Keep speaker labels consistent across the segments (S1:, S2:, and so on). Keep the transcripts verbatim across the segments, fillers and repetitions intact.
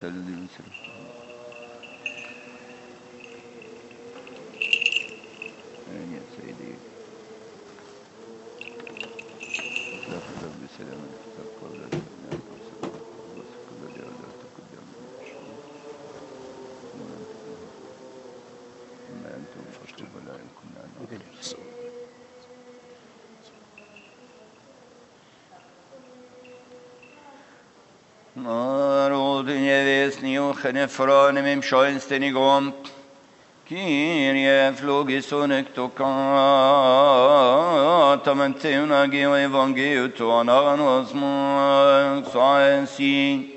S1: يا سيدي أخلاق الرب سلامة تبقى ولا تبنى وثق الذي ولا تقدم أما أنتم فاشتم ولا يكون عنه Народы небесные, ухане фронемим шоинстенигом, Kyrie flogison ectocata menteuna geo evangeliu tu ananos mon scienci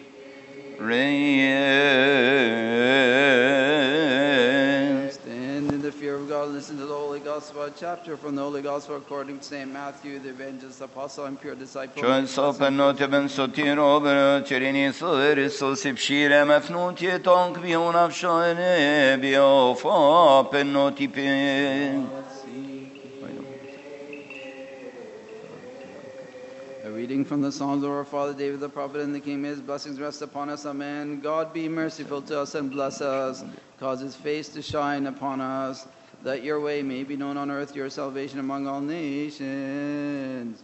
S1: reis.
S2: Stand in the fear of God, listen to the Holy Gospel, a chapter from the Holy Gospel according to Saint Matthew, the evangelist, apostle, and pure disciple.
S1: Cioè soprannotte ben sottiro per cerini soveri sosipshire mefnuti tonk vi unavshone bio fa pennoti pe.
S2: A reading from the Psalms of our Father David the prophet and the King. May his blessings rest upon us. Amen. God be merciful to us and bless us. Cause his face to shine upon us, that your way may be known on earth, your salvation among all nations.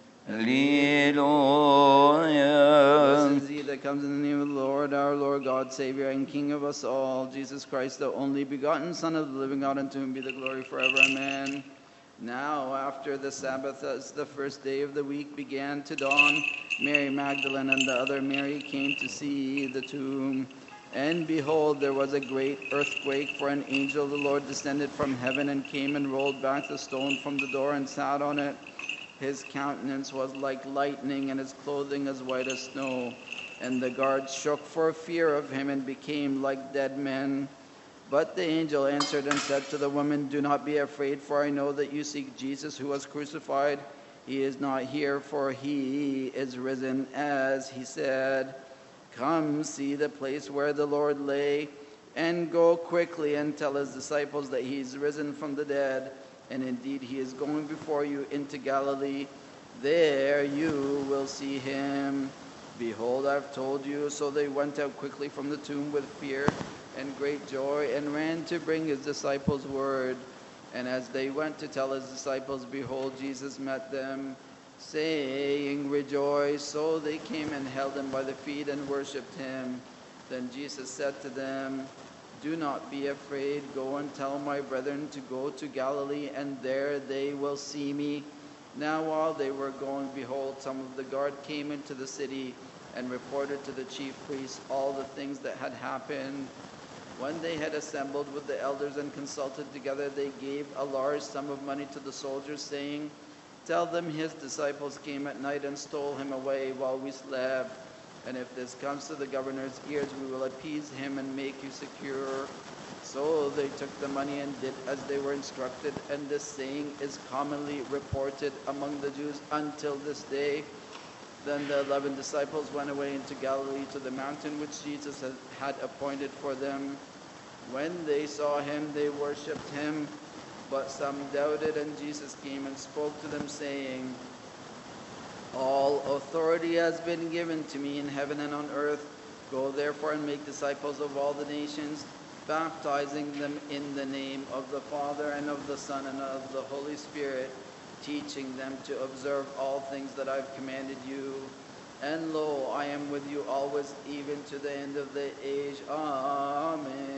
S1: Hallelujah.
S2: Blessed is he that comes in the name of the Lord, our Lord God, Savior and King of us all, Jesus Christ, the only begotten Son of the living God, unto whom be the glory forever. Amen. Now, after the Sabbath, as the first day of the week began to dawn, Mary Magdalene and the other Mary came to see the tomb. And behold, there was a great earthquake, for an angel of the Lord descended from heaven and came and rolled back the stone from the door and sat on it. His countenance was like lightning, and his clothing as white as snow. And the guards shook for fear of him and became like dead men. But the angel answered and said to the woman, Do not be afraid, for I know that you seek Jesus who was crucified. He is not here, for he is risen, as he said. Come, see the place where the Lord lay, and go quickly and tell his disciples that he is risen from the dead, and indeed he is going before you into Galilee. There you will see him. Behold, I have told you. So they went out quickly from the tomb with fear and great joy, and ran to bring his disciples word. And as they went to tell his disciples, behold, Jesus met them, saying, Rejoice. So they came and held him by the feet and worshipped him. Then Jesus said to them, Do not be afraid. Go and tell my brethren to go to Galilee, and there they will see me. Now while they were going, behold, some of the guard came into the city and reported to the chief priests all the things that had happened. When they had assembled with the elders and consulted together, they gave a large sum of money to the soldiers, saying, Tell them his disciples came at night and stole him away while we slept. And if this comes to the governor's ears, we will appease him and make you secure. So they took the money and did as they were instructed, and this saying is commonly reported among the Jews until this day. Then the eleven disciples went away into Galilee to the mountain which Jesus had appointed for them. When they saw him, they worshipped him, but some doubted, and Jesus came and spoke to them, saying, All authority has been given to me in heaven and on earth. Go therefore and make disciples of all the nations, baptizing them in the name of the Father and of the Son and of the Holy Spirit, teaching them to observe all things that I've commanded you. And lo, I am with you always, even to the end of the age. Amen.